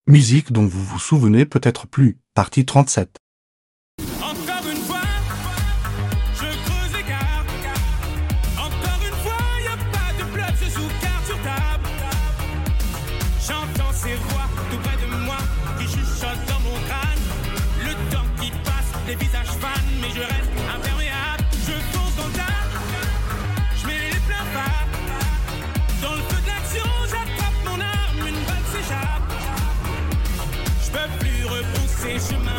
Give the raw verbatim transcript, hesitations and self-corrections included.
Musique dont vous vous souvenez peut-être plus. Partie trente-sept. Encore une fois, je creuse l'écart. Encore une fois, y a pas de bloc, je joue carte sur table. J'entends ces voix tout près de moi qui chuchotent dans mon crâne. Le temps qui passe, les visages fans, mais je reste imperméable. Je fonce dans le tas, je mets les pleins pas. Dans le feu de l'action, j'attrape mon arme, une balle s'échappe. Je peux plus repousser chemin.